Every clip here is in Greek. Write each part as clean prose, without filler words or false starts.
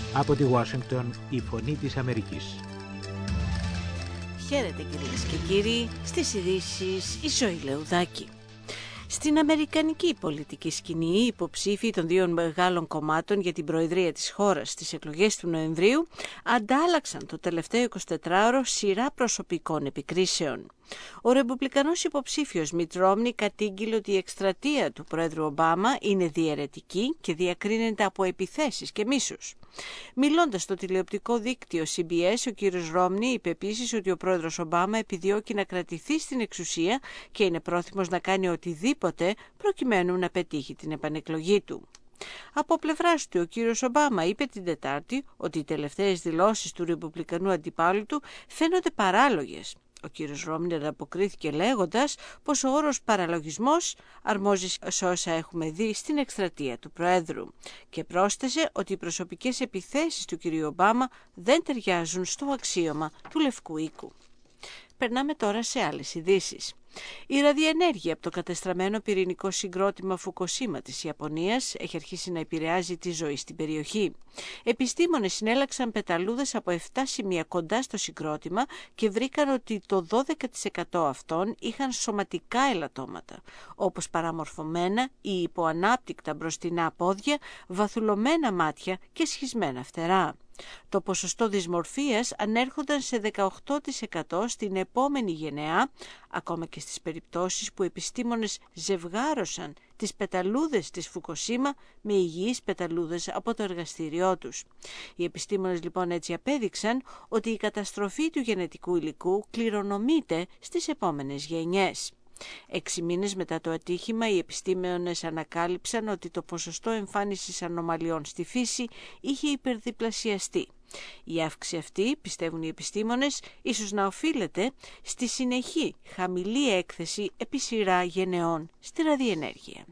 Από τη Ουάσιγκτον, η Φωνή της Αμερικής. Χαίρετε κυρίες και κύριοι, στις ειδήσεις η Ζωή Λεουδάκη. Στην αμερικανική πολιτική σκηνή, οι υποψήφοι των δύο μεγάλων κομμάτων για την προεδρία της χώρας στις εκλογές του Νοεμβρίου αντάλλαξαν το τελευταίο 24ωρο σειρά προσωπικών επικρίσεων. Ο ρεπουμπλικανός υποψήφιος Μιτ Ρόμνι κατήγγειλε ότι η εκστρατεία του πρόεδρου Ομπάμα είναι διαιρετική και διακρίνεται από επιθέσεις και μίσους. Μιλώντας στο τηλεοπτικό δίκτυο CBS, ο κύριος Ρόμνι είπε επίσης ότι ο πρόεδρος Ομπάμα επιδιώκει να κρατηθεί στην εξουσία και είναι πρόθυμος να κάνει οτιδήποτε προκειμένου να πετύχει την επανεκλογή του. Από πλευράς του, ο κύριος Ομπάμα είπε την Τετάρτη ότι οι τελευταίες δηλώσεις του ρεπουμπλικανού αντιπάλου του φαίνονται παράλογες. Ο κύριος Ρόμνι ανταποκρίθηκε λέγοντας πως ο όρος παραλογισμός αρμόζει σε όσα έχουμε δει στην εκστρατεία του Προέδρου και πρόσθεσε ότι οι προσωπικές επιθέσεις του κυρίου Ομπάμα δεν ταιριάζουν στο αξίωμα του Λευκού Οίκου. Περνάμε τώρα σε άλλες ειδήσεις. Η ραδιενέργεια από το κατεστραμμένο πυρηνικό συγκρότημα Φουκοσίμα της Ιαπωνίας έχει αρχίσει να επηρεάζει τη ζωή στην περιοχή. Επιστήμονες συνέλαξαν πεταλούδες από 7 σημεία κοντά στο συγκρότημα και βρήκαν ότι το 12% αυτών είχαν σωματικά ελαττώματα, όπως παραμορφωμένα ή υποανάπτυκτα μπροστινά πόδια, βαθουλωμένα μάτια και σχισμένα φτερά. Το ποσοστό δυσμορφίας ανέρχονταν σε 18% στην επόμενη γενεά, ακόμα και στις περιπτώσεις που επιστήμονες ζευγάρωσαν τις πεταλούδες της Φουκοσίμα με υγιείς πεταλούδες από το εργαστήριό τους. Οι επιστήμονες λοιπόν έτσι απέδειξαν ότι η καταστροφή του γενετικού υλικού κληρονομείται στις επόμενες γενιές. 6 μήνες μετά το ατύχημα, οι επιστήμονες ανακάλυψαν ότι το ποσοστό εμφάνισης ανομαλιών στη φύση είχε υπερδιπλασιαστεί. Η αύξηση αυτή, πιστεύουν οι επιστήμονες, ίσως να οφείλεται στη συνεχή χαμηλή έκθεση επί σειρά γενεών στη ραδιενέργεια.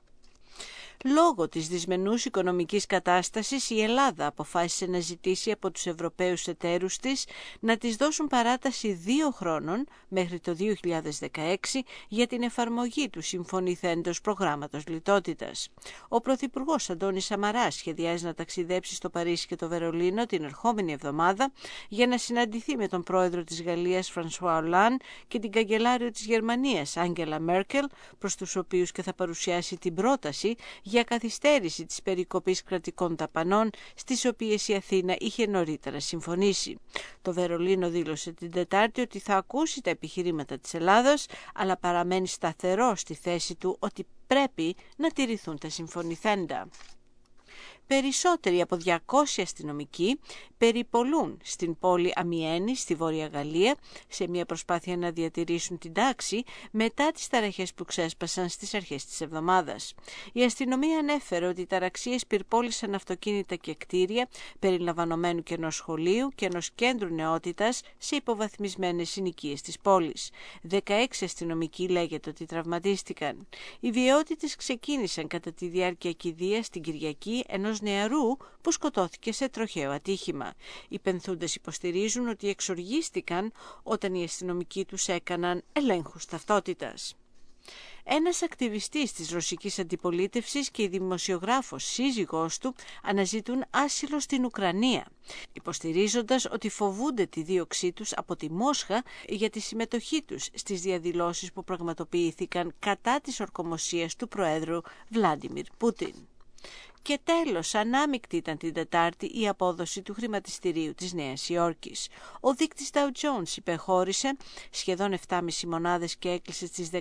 Λόγω της δυσμενούς οικονομικής κατάστασης, η Ελλάδα αποφάσισε να ζητήσει από τους Ευρωπαίους εταίρους της να της δώσουν παράταση 2 χρόνων μέχρι το 2016 για την εφαρμογή του συμφωνηθέντος προγράμματος λιτότητας. Ο Πρωθυπουργός Αντώνης Σαμαράς σχεδιάζει να ταξιδέψει στο Παρίσι και το Βερολίνο την ερχόμενη εβδομάδα για να συναντηθεί με τον πρόεδρο της Γαλλίας Φρανσουά Ολάν και την καγκελάριο της Γερμανίας Άγγελα Μέρκελ, προς τους οποίους και θα παρουσιάσει την πρόταση για καθυστέρηση της περικοπής κρατικών δαπανών, στις οποίες η Αθήνα είχε νωρίτερα συμφωνήσει. Το Βερολίνο δήλωσε την Τετάρτη ότι θα ακούσει τα επιχειρήματα της Ελλάδας, αλλά παραμένει σταθερό στη θέση του ότι πρέπει να τηρηθούν τα συμφωνηθέντα. Περισσότεροι από 200 αστυνομικοί περιπολούν στην πόλη Αμιένη στη Βόρεια Γαλλία σε μια προσπάθεια να διατηρήσουν την τάξη μετά τις ταραχές που ξέσπασαν στις αρχές της εβδομάδας. Η αστυνομία ανέφερε ότι οι ταραξίες πυρπόλησαν αυτοκίνητα και κτίρια περιλαμβανομένου και ενός σχολείου και ενός κέντρου νεότητας σε υποβαθμισμένες συνοικίες της πόλης. 16 αστυνομικοί λέγεται ότι τραυματίστηκαν. Οι βιαιότητες ξεκίνησαν κατά τη διάρκεια κηδείας την Κυριακή ενός νεαρού που σκοτώθηκε σε τροχαίο ατύχημα. Οι πενθούντες υποστηρίζουν ότι εξοργίστηκαν όταν οι αστυνομικοί τους έκαναν ελέγχους ταυτότητας. Ένας ακτιβιστής της ρωσικής αντιπολίτευσης και η δημοσιογράφος σύζυγός του αναζητούν άσυλο στην Ουκρανία, υποστηρίζοντας ότι φοβούνται τη δίωξή τους από τη Μόσχα για τη συμμετοχή τους στις διαδηλώσεις που πραγματοποιήθηκαν κατά της ορκομοσίας του Προέδρου Βλάντιμιρ Πούτιν. Και τέλος, ανάμεικτη ήταν την Τετάρτη η απόδοση του χρηματιστηρίου της Νέας Υόρκης. Ο δείκτης Dow Jones υπεχώρησε σχεδόν 7,5 μονάδες και έκλεισε στις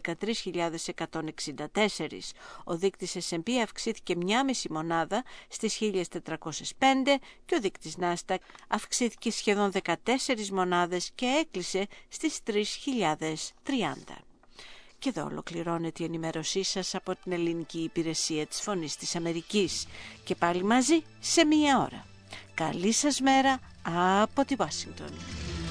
13.164. Ο δείκτης S&P αυξήθηκε 1,5 μονάδα στις 1.405 και ο δείκτης Nasdaq αυξήθηκε σχεδόν 14 μονάδες και έκλεισε στις 3.030. Και εδώ ολοκληρώνεται η ενημέρωσή σας από την ελληνική υπηρεσία της Φωνής της Αμερικής. Και πάλι μαζί σε 1 ώρα. Καλή σας μέρα από τη Ουάσιγκτον.